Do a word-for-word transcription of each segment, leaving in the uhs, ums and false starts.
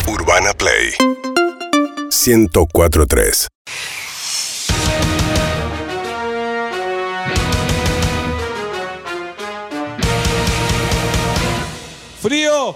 Urbana Play ciento cuatro punto tres. Frío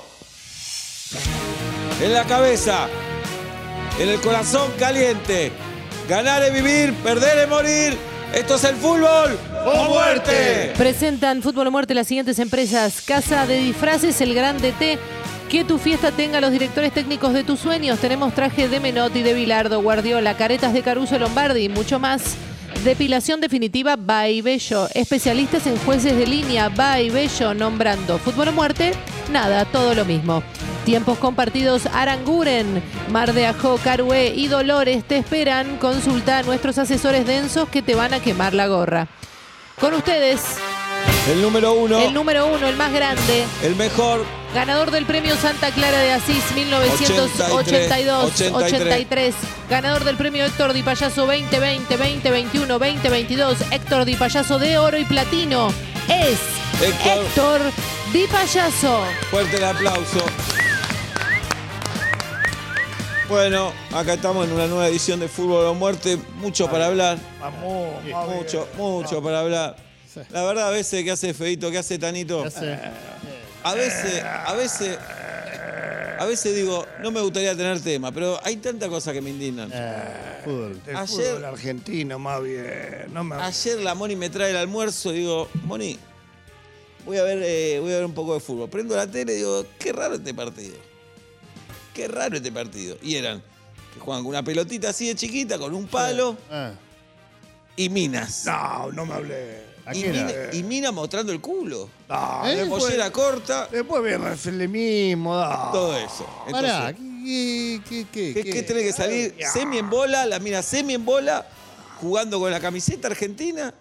en la cabeza, en el corazón caliente. Ganar es vivir, perder es morir. Esto es el fútbol o muerte. Presentan Fútbol o Muerte las siguientes empresas: Casa de Disfraces, El Grande T. Que tu fiesta tenga los directores técnicos de tus sueños. Tenemos traje de Menotti, de Bilardo, Guardiola, caretas de Caruso, Lombardi y mucho más. Depilación definitiva By Bello. Especialistas en jueces de línea By Bello. Nombrando Fútbol o Muerte, nada, todo lo mismo. Tiempos compartidos Aranguren, Mar de Ajó, Carué y Dolores te esperan. Consulta a nuestros asesores densos que te van a quemar la gorra. Con ustedes, El número uno, el número uno, el más grande, el mejor, ganador del premio Santa Clara de Asís mil novecientos ochenta y dos ochenta y tres, ganador del premio Héctor Di Payaso veinte veinte, veinte veintiuno, veinte veintidós, Héctor Di Payaso de oro y platino, es Héctor, Héctor Di Payaso. Fuerte el aplauso. Bueno, acá estamos en una nueva edición de Fútbol o Muerte. Mucho para hablar. Vamos, vamos. Mucho, mucho para hablar. La verdad, a veces, ¿qué hace Feito? ¿Qué hace Tanito? A veces, a veces, a veces digo, no me gustaría tener tema, pero hay tanta cosa que me indignan. Eh, fútbol. El Ayer- fútbol argentino, más bien. No me... Ayer la Moni me trae el almuerzo y digo, Moni, voy a ver, eh, voy a ver un poco de fútbol. Prendo la tele y digo, qué raro este partido. Qué raro este partido. Y eran que juegan con una pelotita así de chiquita, con un palo Ah. y minas. No, no me hablé. ¿A Y quién mina, era? y mina mostrando el culo. No, De después, mollera corta, después viene el feminismo. No. todo eso. Entonces, Pará, ¿qué, qué, qué, ¿qué, qué tiene que salir? Semi en bola, la mina semi en bola, jugando con la camiseta argentina.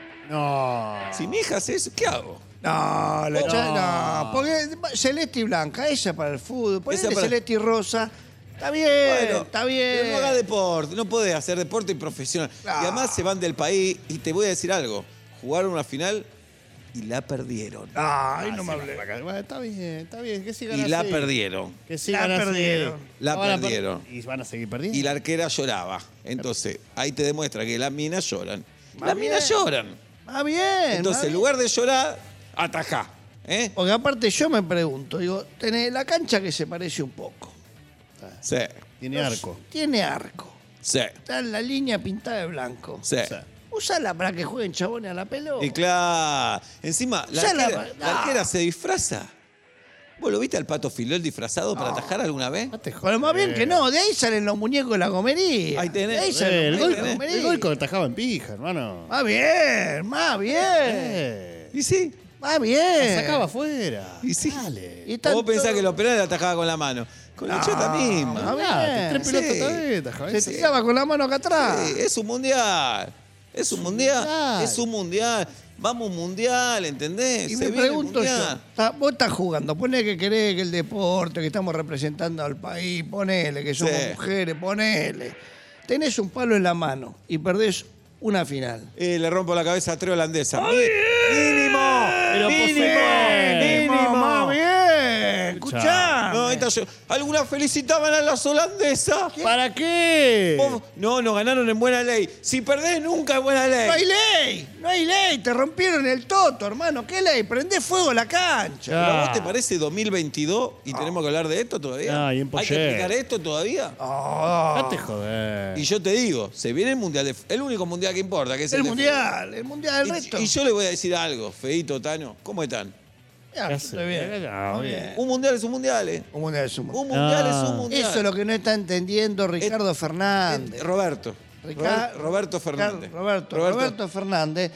No. Si mi hija hace eso, ¿qué hago? No, la No. cha- no, porque celeste y blanca, esa para el fútbol. Ponele Esa para- celeste y rosa. Está bien, Bueno, está bien. Pero no haga deporte, no podés hacer deporte profesional. Ah. Y además se van del país. Y te voy a decir algo. Jugaron una final y la perdieron. Ay, no me hablé. Bueno, está bien, está bien. Que sigan Y la así. perdieron. Que sigan La así. perdieron. La van a per- perdieron. Y van a seguir perdiendo. Y la arquera lloraba. Entonces, ahí te demuestra que las minas lloran. Más Las minas bien. lloran. Más bien. Entonces, más en bien. lugar de llorar, atajá. ¿Eh? Porque aparte yo me pregunto, digo, tenés la cancha que se parece un poco. Sí, Tiene arco. Tiene arco. sí, Está en la línea pintada de blanco. sí. Usala para que jueguen chabones a la pelota. Y claro, encima, la Ya la- arquera, la no. arquera se disfraza. ¿Vos lo viste al Pato Filol disfrazado para atajar alguna vez? No te Pero más bien que no, de ahí salen los muñecos de la gomería. Ahí tenés. De ahí Eh, salen el, los gol, muñecos de la el gol gomería. atajaba en pija, hermano. Más bien, más bien. Eh, Y sí, Más bien. la sacaba afuera. Y sí. Dale. Y o tanto- vos pensás que los penales atajaba con la mano. Con la No, chota misma. no, Ah, tres Sí. pelotas también, atajaba. Se tiraba con la mano acá atrás. Sí, es un mundial. Es un mundial. mundial. Es un mundial. Vamos mundial, ¿entendés? Y Se me viene el pregunto yo, mundial. está- vos estás jugando, ponele que querés que el deporte, que estamos representando al país, ponele que somos Sí. mujeres, ponele. Tenés un palo en la mano y perdés una final. Eh, le rompo la cabeza a tres holandesas. Mi- ¡Mínimo! Pero ¡Mínimo! posee. ¡Mínimo! Más bien, escuchá. No, ahí está yo. Algunas felicitaban a las holandesas. ¿Para qué? Vos- No, no ganaron en buena ley. Si perdés, nunca es buena ley. No hay ley, no hay ley, te rompieron el toto, hermano. ¿Qué ley? Prendés fuego a la cancha. ¿Pero a vos Ah. te parece dos mil veintidós y tenemos que hablar de esto todavía? Ah, y en ¿Hay que Poyet. explicar esto todavía? Ah, No te joder. Y yo te digo, se viene el mundial, de, el único mundial que importa, que es el, el de mundial, el mundial, el fútbol. resto. Y, y yo le voy a decir algo, Feito, Tano, ¿cómo están? Ya, ¿Qué estoy hace? bien. Ah, Muy bien. bien. Un mundial es un mundial, ¿eh? Un mundial es un mundial. Un mundial Ah. es un mundial. Eso es lo que no está entendiendo Ricardo Fernández. Eh, Roberto. Rica- Robert- Roberto Fernández. Roberto, Roberto Fernández.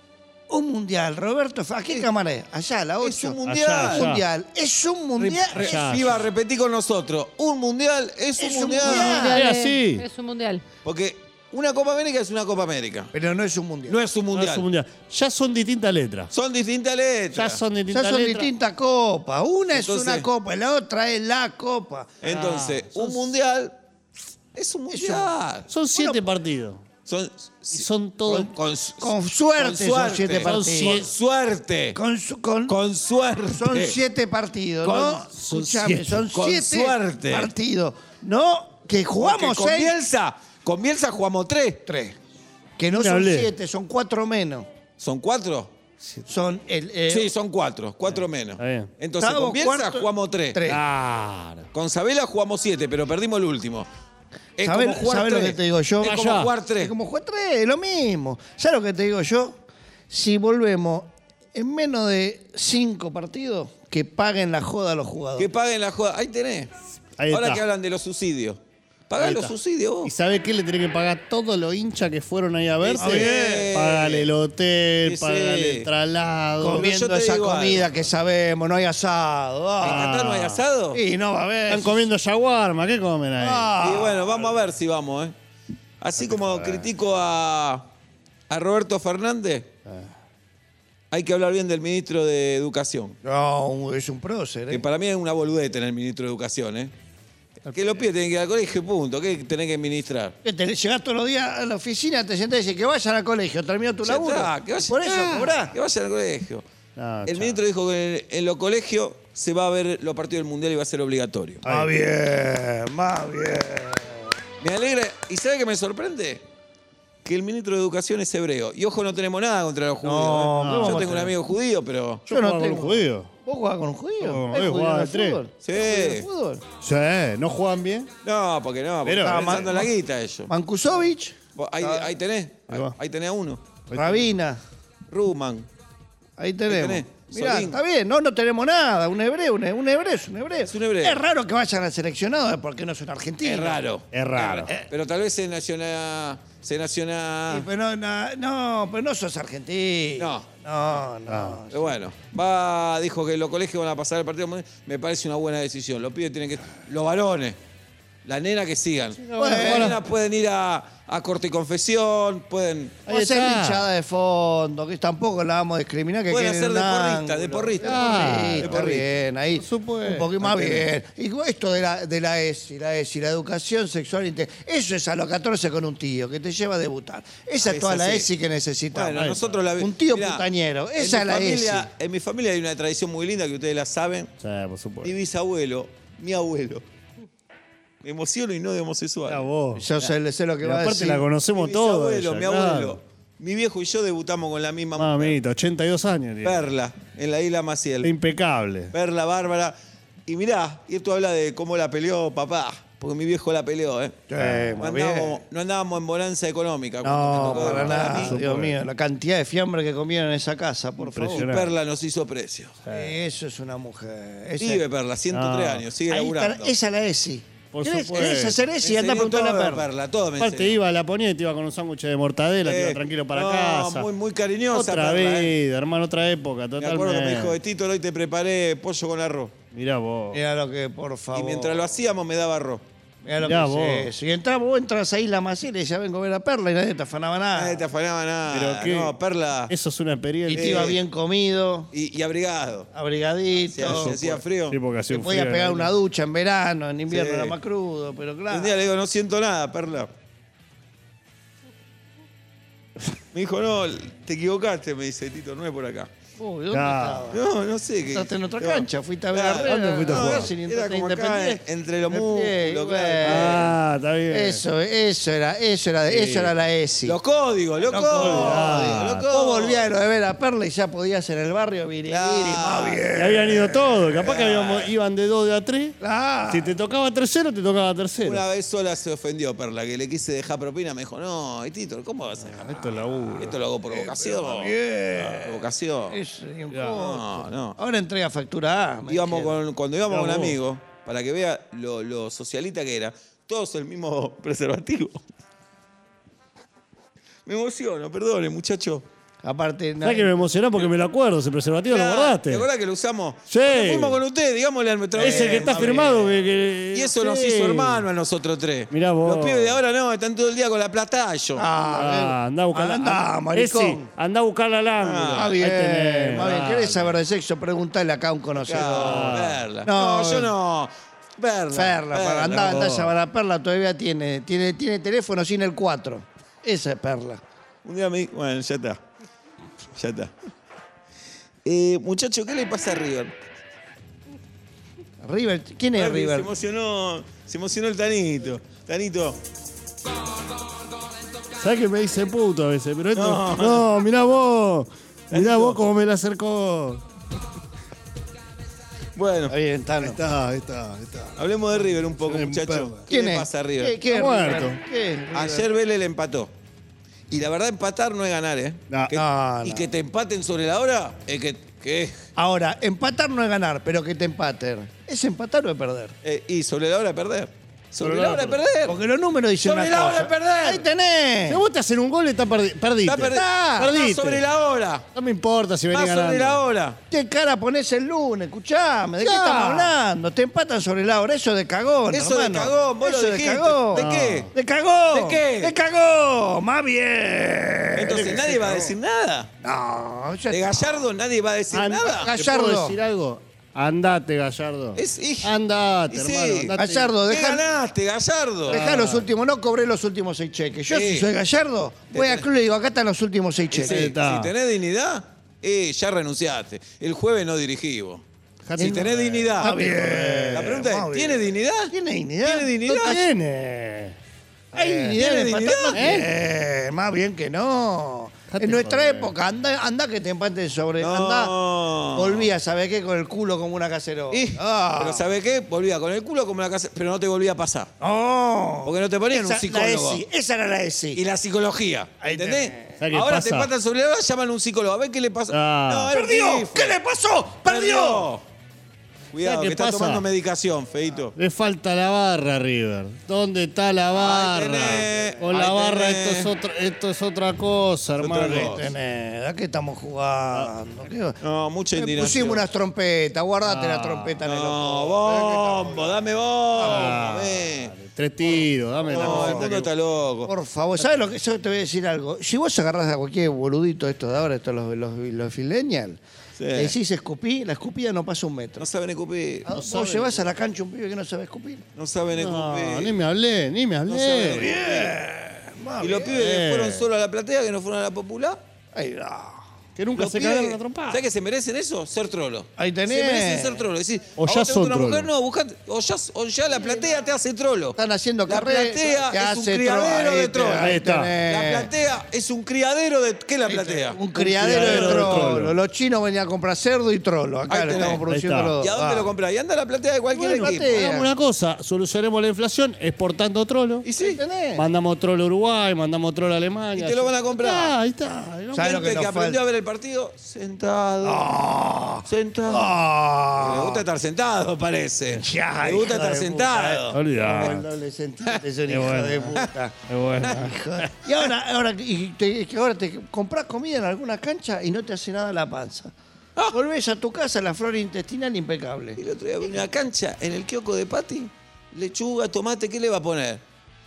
Un mundial, Roberto Fer- ¿A qué cámara es? Allá, la ocho. Es un Allá, mundial. allá. mundial. Es un mundial. Re- Es- Ya, Piba, repetí con nosotros. Un mundial es un Es un mundial. mundial. Es así. Es un mundial. Porque una Copa América es una Copa América. Pero no es un mundial. No es un No mundial. es un mundial. Ya son distintas letras. Son distintas letras. Ya son Ya distintas son letras. distintas copas. Una Entonces- es una copa y la otra es la copa. Entonces, Ah, un sos- mundial es un mundial. Son siete partidos. Son, Y son todos. con, con- Con suerte son siete Con partidos. suerte. Con, su- con- Con suerte. son siete partidos, Con- ¿no? son Escuchame, siete. son Con siete suerte. partidos. No, que jugamos Porque con seis. Bielsa, con Bielsa jugamos tres. Tres. Que no Me son hablé. siete, son cuatro menos. ¿Son cuatro? Son el. eh, Sí, son cuatro. Cuatro menos. Está bien. Entonces, estábamos con Bielsa cuarto- jugamos tres. tres. Claro. Con Sabela jugamos siete, pero perdimos el último. Es ¿Sabés- como jugar sabés lo tres. que te digo yo? Es como Allá. jugar Es tres. como jugar tres, lo mismo. ¿Sabes lo que te digo yo? Si volvemos en menos de cinco partidos, que paguen la joda a los Que jugadores. paguen la joda. Ahí tenés. Ahí Ahora está. que hablan de los subsidios. Pagá Ahí los está. subsidios ¿Y vos. sabe qué le tiene que pagar todos los hinchas que fueron ahí a verse? Sí, sí. Págale el hotel, Sí, sí. págale el traslado. Comi- Comiendo yo te esa digo comida algo. que sabemos, no hay asado. ¿En Ah. Qatar no hay asado? Y no va a haber. Están comiendo shawarma, ¿qué comen ahí? Ah. Y bueno, vamos a ver si vamos, ¿eh? Así como critico a, a Roberto Fernández, hay que hablar bien del ministro de Educación. No, es un prócer, Que ¿eh? para mí es una boludez tener el ministro de Educación, ¿eh? Que los pibes tienen que ir al colegio, punto. ¿Qué tenés que administrar? Que te llegás todos los días a la oficina, te sentás y dices que vayan al colegio, terminó tu Ya laburo. está, que vayan- Por eso Ah, cobrás. Que vayan al colegio. No, el chao. ministro dijo que en, en los colegios se va a ver los partidos del Mundial y va a ser obligatorio. Más bien, más bien. Me alegra. ¿Y sabe qué me sorprende? Que el ministro de Educación es hebreo. Y ojo, no tenemos nada contra los judíos. No, ¿eh? ¿qué Yo vamos a tengo un tener? amigo judío, pero... Yo Yo no jugaba con un tengo. judío. ¿Vos jugás con un judío? No, ¿Hay yo judíos jugaba en de el tres. fútbol? Sí. ¿Hay judíos en el fútbol? Sí, ¿no juegan bien? No, porque no, porque Pero- están Ah, pensando en la Ma- guita ellos. Mankusovich, Vos, Ahí, ahí tenés, ahí, va. ahí tenés a uno. Rabina, Ruman. ahí tenemos. tenés, Mirá, Solín. está bien, no, no tenemos nada. Un hebreo, un, un hebreo es un hebreo. Es un hebreo. Es raro que vayan al seleccionado porque no son argentinos. Es raro. Es raro. Pero tal vez se naciona... Se naciona... Sí, pero no, no, no, pero no sos argentino. No. No, no. Pero bueno, va, dijo que los colegios van a pasar el partido mundial. Me parece una buena decisión. Los pibes tienen que. Los varones. Las nenas que sigan. bueno, las bueno. nenas pueden ir a, a corte y confesión, pueden. Ahí Ahí hacer está. hinchada de fondo, que tampoco la vamos a discriminar. Que Pueden quede en hacer de un porrista, ángulo. de porrista. Ah, De está porrista. bien, ahí. supuesto. Un poquito más Ahí bien. Y esto de la, de la ESI, la ESI, la educación sexual integral, eso es a los catorce con un tío que te lleva a debutar. Esa es Es toda la así. ESI que necesitamos. Bueno, nosotros la Un tío Mirá, putañero. en Esa mi es la familia- ESI. En mi familia hay una tradición muy linda que ustedes la saben. Sí, por supuesto. Mi bisabuelo, mi abuelo. Me emociono y no de homosexual. Mirá vos. Yo sé, sé lo que Y va a aparte decir. la conocemos mi todos. bisabuelo, ella, mi abuelo. claro. Mi viejo y yo debutamos con la misma mujer. Mamita, ochenta y dos años. tiene. Perla, en la isla Maciel. Impecable. Perla, Bárbara. Y mirá, y esto habla de cómo la peleó papá, porque mi viejo la peleó, ¿eh? Sí, no, más bien. andábamos, no andábamos en bonanza económica. cuando No, me tocó para debutar a nada. mí. Dios mío, la cantidad de fiambre que comieron en esa casa, por favor. Y Impresionante. Perla nos hizo precio. Eso es una mujer. Esa, Vive Perla, ciento tres No. años, sigue ahí está, laburando. esa es la ESI. Por ¿Querés, supuesto. querés hacer ESI? Me Anda a enseñó preguntarle a todo de Perla. Perla, todo me Aparte enseñó. iba a la ponía y te iba con un sándwich de mortadela, te Eh, iba tranquilo para no, casa. muy- muy cariñosa, Otra Perla, vida, hermano, otra época, Me totalmente. acuerdo que me dijo, de Tito, hoy te preparé pollo con arroz. Mirá vos. Mira lo que, por favor. Y mientras lo hacíamos me daba arroz. Mirá lo Mirá que vos. es eso. Y entras, vos entras ahí la Maciel y ya vengo a ver a Perla y nadie te afanaba nada. Nadie te afanaba nada. Pero qué. No, Perla. Eso es una Y experiencia. te iba Eh. bien comido, Y, y abrigado. abrigadito. Si hacía, hacía frío. Sí, porque hacía Te un podías frío, pegar ¿no? una ducha en verano, en invierno Sí. era más crudo, pero claro. Un día le digo, no siento nada, Perla. Me dijo, no, te equivocaste, me dice Tito, no es por acá. Uy, ¿dónde Claro. estabas? No, no sé qué. Estás en otra no. cancha, fuiste a ver Claro, a Herrera, ¿dónde fuiste a no, jugar? Racing, Era como acá, Independiente. entre los Bien, músculos, bueno. claro. Ah, está bien. Eso, eso era, eso era, eso era la ESI. Los códigos, los Los códigos. códigos. Los Vos códigos. volvías a lo de ver a Perla y ya podías en el barrio vivir Claro. más bien. Y habían ido todos. Capaz que habíamos- iban de dos de a tres. Claro. Si te tocaba tercero, te tocaba tercero. Una vez sola se ofendió Perla, que le quise dejar propina, me dijo, no, y Tito, ¿cómo vas a dejar? Esto es la U. Esto lo hago por vocación. Bien. Provocación. Eso, y un Claro. poco. No, no. Ahora entrega factura A. me Íbamos dijeron. con, cuando íbamos Mirá con un vos. amigo, para que vea lo, lo socialita que era, todos el mismo preservativo. Me emociono, perdone, muchacho. Aparte, ¿Sabes que me emocionó porque me lo acuerdo? Ese preservativo lo guardaste. ¿Te acuerdas que lo usamos? Sí. Cuando fuimos con usted, digámosle al nuestro Ese que está firmado. Que, que- Y eso sí. nos hizo hermano a nosotros tres. Mirá vos. Los pibes de ahora no, están todo el día con la platallo. Ah, andá a buscar Andá, la maricón. Ese, andá a buscarla al ángulo. Ah, Está Ahí bien, tenés, más bien. dale. ¿Querés saber de sexo? Preguntale acá a un No, conocedor. verla. No, No, yo no. Verla. Perla, para andá, andá a llamar a Perla, todavía tiene, tiene, tiene teléfono sin el cuatro. Esa es Perla. Un día me... Bueno, ya está. Ya está. Eh, muchacho, ¿qué le pasa a River? River, ¿quién es Se River? emocionó, se emocionó el Tanito. Tanito, ¿Sabes que me dice puto a veces? Pero esto. No. No, mirá vos. Mirá Esto. vos cómo me la acercó. bueno, Está bien, Ahí Tano. está, ahí está, ahí está. hablemos de River un poco, Sí, muchacho. perla. ¿Qué le pasa a ¿Qué, River? qué es Está River? muerto. ¿Qué es River? Ayer Vélez le empató. Y la verdad, empatar no es ganar, ¿eh? No. Que- No, y no. que te empaten sobre la hora, es que... que Ahora, empatar no es ganar, pero que te empaten. ¿Es empatar o es perder? eh, y sobre la hora perder. Sobre, Sobre la la hora hora perder. Porque los números dicen Sobre una la cosa. hora de perder. Ahí tenés. Si vos te hacen un gol, está perdi perdiste. Está perdi- Está. Perdiste. Más sobre la hora. No me importa si venís Más ganando. sobre la hora. ¿Qué cara ponés el lunes? Escuchame, ¿de qué Ya. estamos hablando? Te empatan sobre la hora. Eso de cagón, Eso de hermano. cagón, vos lo Eso de dijiste. cagón. ¿De qué? ¿De cagón? ¿De qué? ¡De cagón! ¡Más bien! Entonces nadie va a decir nada. No, ya De está. Gallardo nadie va a decir And- nada. ¿Te Gallardo. puedo decir algo? Andate, Gallardo. Es- y- Andate, y sí. hermano. Andate. Gallardo, ¿Qué deja, ganaste, Gallardo? deja los últimos. No cobré los últimos seis cheques. Yo, Sí. si soy Gallardo, voy al club y le digo, acá están los últimos seis Sí, cheques. Ahí está. si tenés dignidad, eh, ya renunciaste. El jueves no dirigí vos. Dejate Si de tenés joder. dignidad. Está bien. La pregunta Está es, bien. ¿tiene dignidad? ¿Tiene dignidad? ¿Tiene dignidad? No tiene. Hay Eh, dignidad ¿tiene en empatar, dignidad? no tiene. Más bien que no. Dejate En nuestra joder. época, anda, anda que te empaten sobre. No. Anda. Volvía, ¿sabes qué? Con el culo como una cacerola. Y, Ah. Pero ¿sabe qué? Volvía con el culo como la casa, pero no te volvía a pasar. No. Porque no te ponían un Esa- psicólogo. La ESI, esa era la ESI. Y la psicología. Ahí ¿Entendés? tenés. ¿Sabes qué Ahora pasa? te empatan sobre la hora, llaman a un psicólogo. A ver qué le pasa. Ah. No, era un ¡Perdió! tifo. ¿Qué le pasó? ¡Perdió! Cuidado, ¿Sabes que qué está pasa? tomando medicación, feito. Le falta la barra, River. ¿Dónde está la barra? tenés, Con ahí la barra tenés. esto es, otra, esto es otra cosa, otra hermano. cosa. Tenés, ¿a qué estamos jugando? ¿Qué? No, mucha Le indignación. pusimos unas trompetas, guardate Ah. la trompeta en el No, ojo. bombo, dame bombo. Ah, ve. dale, tres tiros, dame la No, el cosita mundo que- está loco. Por favor, ¿sabes lo que yo te voy a decir algo? Si vos agarrás a cualquier boludito estos de ahora, estos los, los, los millennials, Sí. le decís escupí, la escupida no pasa un metro. No saben escupir. Ah, vos llevás a la cancha un pibe que no sabe escupir. No saben No, escupir. ni me hablé, ni me No saben hablé. escupir. Y los pibes que fueron solo a la platea, que no fueron a la popular. Ahí, no. Que nunca Los se pibes, cagaron la trompada. ¿sabes que se merecen eso? Ser trolo. Ahí tenés. Se merecen ser trolo. Decir, O ¿a ya vos te gusta son una mujer? trolo. No, buscate. O ya, o ya la platea te hace trolo. Están haciendo La carrera. platea que es un hace criadero tro- de ahí trolos. te- Ahí está. tenés. La platea es un criadero de... ¿Qué es la platea? Un criadero, criadero de de trolo. trolo. Los chinos venían a comprar cerdo y trolo. Acá Ahí le tenés. estamos produciendo Ahí está. los dos. ¿Y a dónde Ah. lo comprás? Y anda a la platea de cualquier Bueno, equipo. platea. Hagamos una cosa, solucionemos la inflación exportando trolo. Y sí. ¿Tenés? Mandamos trolo a Uruguay, mandamos trolo a Alemania. Y te lo van a comprar. Ah, ahí está. ahí está. ¿Sabes lo Gente que que, nos aprendió falta? a ver el partido sentado. Sentado. Ah. Le gusta estar sentado, parece. Ya, Le gusta hijo estar de sentado. El Olvidá. doble sentido, es un Qué hijo bueno. de puta. Es bueno. Y ahora, ahora, y te, es que ahora te compras comida en alguna cancha y no te hace nada la panza. Ah. Volvés a tu casa, la flora intestinal impecable. Y el otro día vi una cancha en el kiosco de Pati. Lechuga, tomate, ¿qué le va a poner?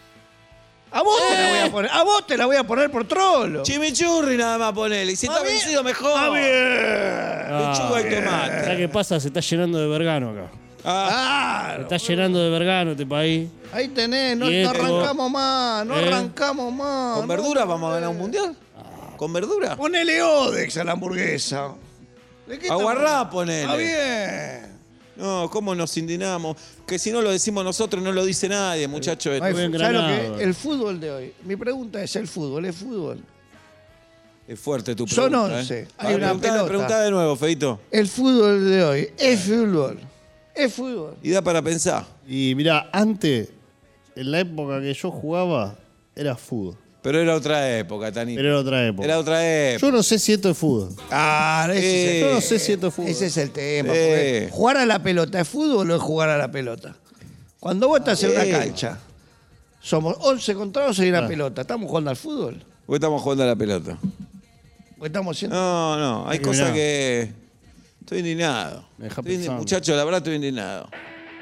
A vos te la Eh. voy a poner, a vos te la voy a poner por trolo. Chimichurri nada más ponele. Y si está Ah, bien. vencido, mejor. Ah, bien. Lechuga y tomate. ¿Sabes qué pasa? Se está llenando de vergano acá. Ah, Se Claro. está llenando de vergano este país. Ahí tenés, no, Y no esto- arrancamos más, no ¿Eh? arrancamos más. ¿con no. verdura vamos a ganar un mundial? ¿Con verdura? Ponele Odex a la hamburguesa. ¿De qué estamos Aguarrá, hablando? ponele. Está bien. No, ¿cómo nos indignamos? Que si no lo decimos nosotros, no lo dice nadie, muchachos. Ay, Muy ¿sabes lo engranado. que? El fútbol de hoy. Mi pregunta es, ¿el fútbol es fútbol? Es fuerte tu Son pregunta. once. ¿eh? Hay A ver, una preguntá- pelota. preguntá de nuevo, Feito. El fútbol de hoy es fútbol. Es fútbol. Y da para pensar. Y mira, antes, en la época que yo jugaba, era fútbol. Pero era otra época, Tanito. Pero era otra época. Era otra época. Yo no sé si esto es fútbol. Ah, ese, Eh, Yo no sé si esto es fútbol. ese es el tema. Eh. porque ¿jugar a la pelota es fútbol o es jugar a la pelota? Cuando vos estás en Eh. una cancha, somos once contra once y una pelota. ¿Estamos jugando al fútbol? Hoy estamos jugando a la pelota. ¿O estamos haciendo...? No, no. Hay que cosas mirar. que... Estoy indignado. Me deja Estoy indi- pensando. Muchachos, la verdad estoy indignado.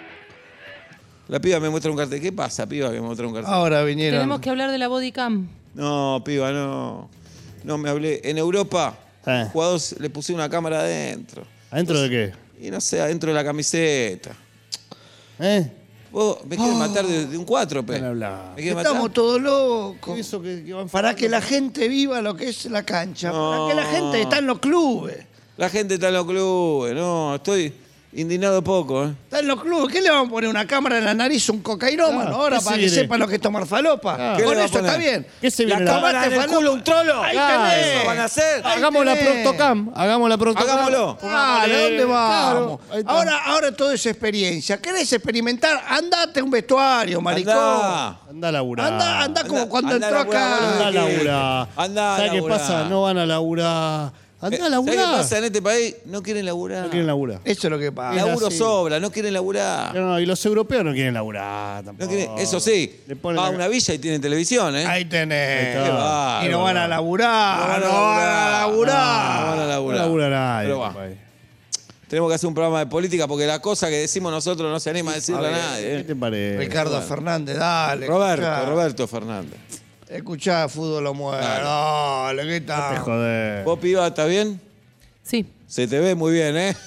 La piba me muestra un cartel. ¿Qué pasa, piba, que me muestra un cartel? Ahora vinieron... Tenemos que hablar de la body cam. No, piba, no. No me hablé. En Europa, Eh. jugadores le puse una cámara adentro. ¿Adentro de qué? Y no sé, adentro de la camiseta. ¿Eh? Vos me quieren matar de, de un cuatro, pe. Van a hablar. ¿Me quieren matar? Estamos todos locos. Eso que, que van Para que la gente viva lo que es la cancha. No. Para que la gente está en los clubes. La gente está en los clubes, no, estoy indignado poco, ¿eh? Está en los clubes. ¿Qué le vamos a poner una cámara en la nariz a un cocainómano Ah, ahora ¿qué para se que viene? sepa lo que es tomar falopa? Ah. ¿Qué Con le va a eso está poner? bien. ¿Qué se ¿La viene? cámara en el falopa. culo un trolo? Ahí Claro. tenés. ¿Eso van a hacer? Ahí Hagamos la tenés. Proctocam. Hagamos la Proctocam. Hagámoslo. Dale, ¿a dónde vamos? Claro, ahí está. ahora, ahora todo es experiencia. ¿Querés experimentar? Andate a un vestuario, maricón. Andá. Anda a laburar. Anda, anda como Anda- cuando anda a entró laburar, acá. Anda a ¿Qué? laburar. Andá a ¿Sabes qué laburar. pasa? No van a laburar. Andá a ¿Sabés laburar. qué pasa en este país? No quieren laburar. No quieren laburar. Eso es lo que pasa. Es Laburo así. sobra, no quieren laburar. No, no, y los europeos no quieren laburar tampoco. No quieren- eso sí, Le ponen va a la- una villa y tienen televisión, ¿eh? Ahí tenés. Ahí Qué está. bárbaro. Y no van a laburar. No van a No van a laburar. laburar. No van a No laburar. labura nadie. Pero en va. este país. Tenemos que hacer un programa de política porque la cosa que decimos nosotros no se anima a decirle a, nadie. ¿Qué ¿eh? te parece? Ricardo Fernández, dale. Roberto, escuchá. Roberto Fernández. Escuchá, fútbol lo mueve. Dale, ¿qué Te tal? joder. ¿Vos, piba, estás bien? Sí. Se te ve muy bien, ¿eh?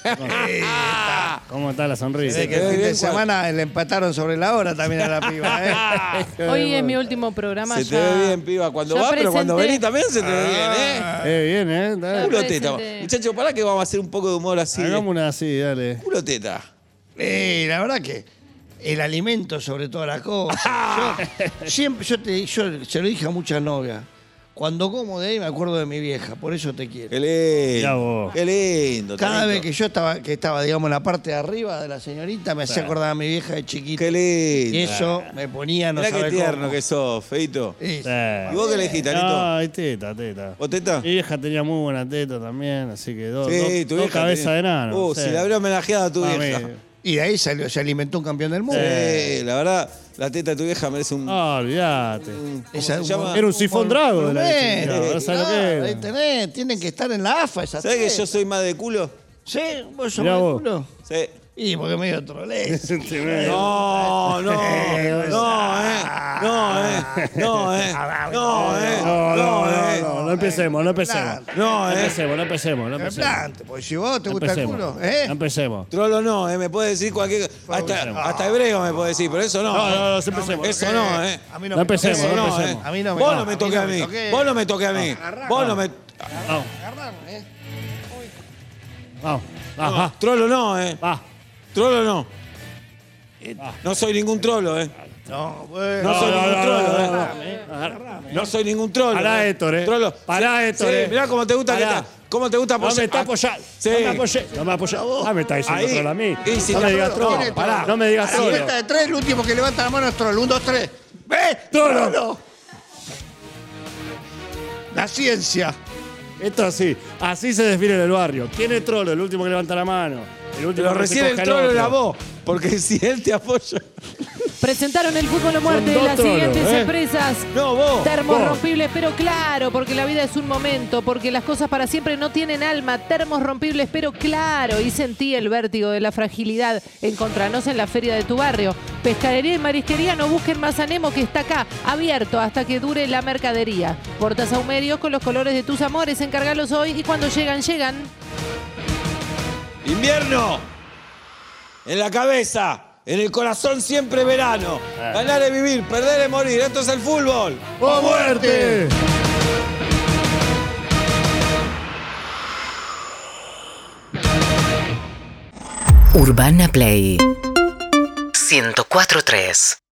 ¿Cómo está la sonrisa? Desde que el ve fin de bien, ¿cuál? semana le empataron sobre la hora también a la piba, ¿eh? Hoy es mi último programa. Se te ya- ve bien, piba. Cuando ya vas, pero cuando presenté- venís también se te ve bien, ¿eh? Eh, bien, ¿eh? Dale. Culo presenté. teta. Muchachos, pará que vamos a hacer un poco de humor así. Hagamos una así, dale. Culo teta. Eh, la verdad que el alimento sobre todas las cosas. Yo, siempre, yo, te, yo se lo dije a muchas novias. Cuando como de ahí me acuerdo de mi vieja, por eso te quiero. Qué lindo. Mirá vos. Qué lindo. Cada Tanito. vez que yo estaba, que estaba, digamos, en la parte de arriba de la señorita, me hacía acordar a mi vieja de chiquita. Qué lindo. Y eso me ponía, no Mirá qué sabe tierno cómo. que sos, feito. Sí. ¿Y vos qué elegís, Tanito? No, hay teta, teta. ¿Vos teta? Mi vieja tenía muy buena teta también, así que dos, Sí, dos, tu dos vieja cabezas tenía- de nano. Uh, sí. si la habría homenajeado a tu Mami. vieja. Y de ahí salió, se alimentó un campeón del mundo. Sí, la verdad, la teta de tu vieja merece un. Ah, olvídate. un- ¿Cómo Esa- se llama? Era un sifón drago de la leche. Monumento. Mirá, ¿no sabes lo que Claro, era? ahí tenés, tienen que estar en la A F A esas ¿Sabés que tetas. yo soy más de culo? Sí, vos sos Mirá más de vos. culo. Sí. Y porque medio trolés. No, no, no, eh. No, eh. No, eh. No, eh. No, no, no, eh. no, no empecemos, no empecemos. No, No eh. empecemos, no empecemos, no Me empecemos. plante, porque si vos te No gusta el empecemos, culo, ¿eh? no empecemos. Trolo no, eh. Me puede decir cualquier. Hasta, hasta hebreo me puede decir, pero eso no. No, eh. no, no, empecemos. Eso no, eh. A mí No me empecemos, toques. Eso no no, eh. empecemos. A mí no me Vos toques, no me a mí toques no a me mí. toques. Vos no me toques a mí. Vos no me. Vamos, Agarrame, ¿eh? vamos. Ajá, Trolo no, eh. va. Trolo no. No soy ningún trolo, eh. No, bueno. No soy no, ningún no, trolo, no, eh. no, No soy ningún trolo. Pará, eh. Héctor, eh. Trolo. Pará, Sí, Héctor, sí, eh. mirá cómo te gusta que Pará. te, cómo te gusta No apoyar. me está Ah, apoyando. Sí. No me apoyé. No me apoyé. Ah, me está diciendo Ahí. troll a mí. Y si no te- me digas troll. no, pará. No me digas A la troll. cuenta de tres, el último que levanta la mano es trolo. Un, dos, tres. ¡Ve! Trolo. La ciencia. Esto así. Así se define en el barrio. ¿Quién es trolo? El último que levanta la mano. El último Pero que recién se el coge al trolo otro. era vos. Porque si él te apoya. Presentaron el fútbol o muerte Son dos las trolos, siguientes ¿eh? empresas. No, vos. Termos Vos. rompibles, pero claro, porque la vida es un momento, porque las cosas para siempre no tienen alma. Termos rompibles, pero claro. Y sentí el vértigo de la fragilidad. Encontranos en la feria de tu barrio. Pescadería y marisquería, no busquen más a Nemo, que está acá, abierto hasta que dure la mercadería. Portas ahumerios con los colores de tus amores, encargalos hoy y cuando llegan, llegan. Invierno. En la cabeza. En el corazón siempre verano. Ganar es vivir, perder es morir. Esto es el fútbol. ¡O muerte! Urbana Play ciento cuatro punto tres